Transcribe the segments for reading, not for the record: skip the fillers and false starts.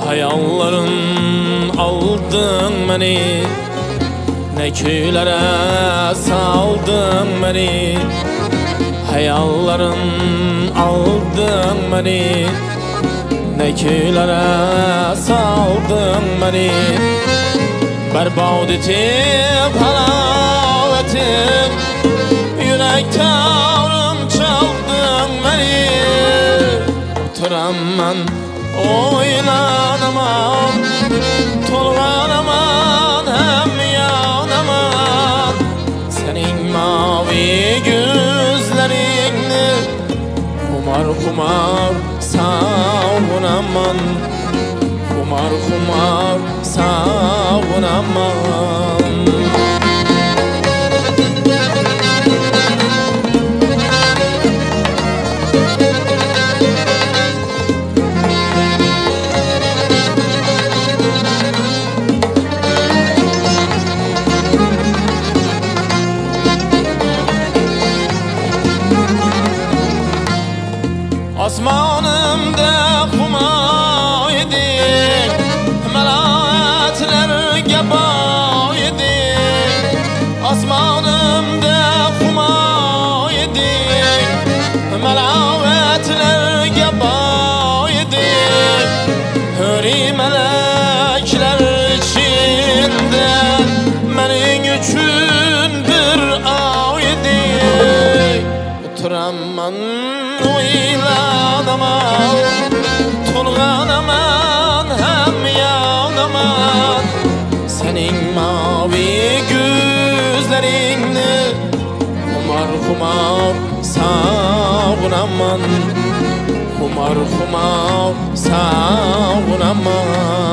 Hayalların aldın beni, ne köylere saldın beni. Hayalların aldın beni, ne köylere saldın beni. Berbat etip halal etip yürek tavrım çaldın beni. Oturamam oynanamam, tolganaman hem yanaman. Senin mavi gözlerini kumar kumar savunaman, kumar kumar savunaman. Asmanımda kuma idi, melahatler geba idi. Asmanımda kuma idi, melahatler geba idi. Hüri melekler içinde benim üçün bir av idi. Oturamam oynanamam, tolganaman hem yanaman. Senin mavi gözlerini kumar kumar savunaman, kumar kumar savunaman.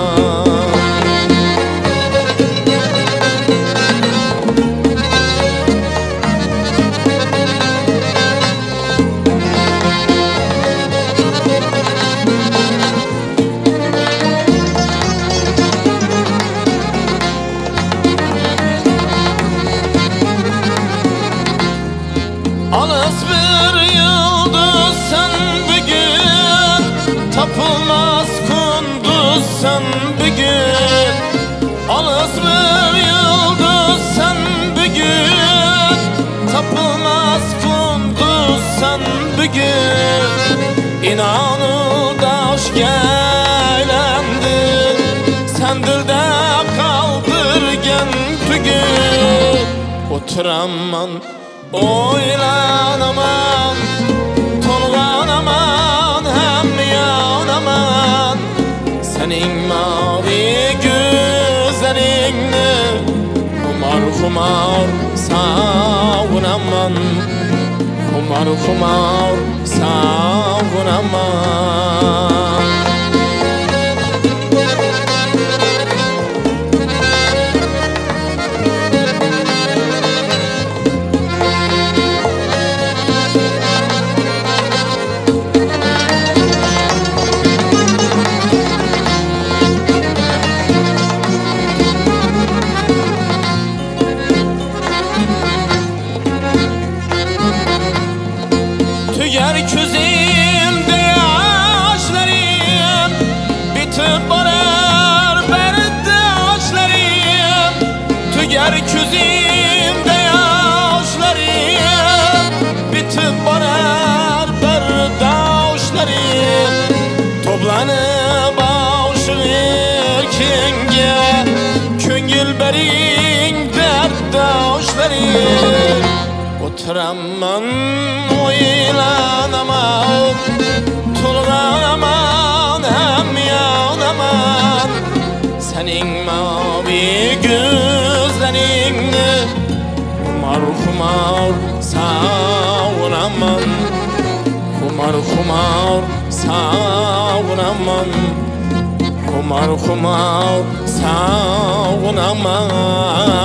Alıs bir yıldız sen bugün, tapılmaz kunduz sen bugün. Alıs bir yıldız sen bugün, tapılmaz kunduz sen bugün. İnanıl daş gelendi, sen dilde kaldırgen tügün. Oturamam oynanamam, tolganaman hem yanaman. Senin mavi gözlerini kumar kumar savunaman, kumar kumar savunaman. Tüger gözümde yaşlarım, bitip barar berdaşlarım. Tüger gözümde yaşlarım, bitip barar berdaşlarım. Toplanıp aşık kinge, köngül berin berdaşlarım. Oturamam oynanamam, tolganaman hem yanaman. Senin mavi gözlerini kumar kumar savunaman, kumar kumar savunaman, kumar kumar savunaman.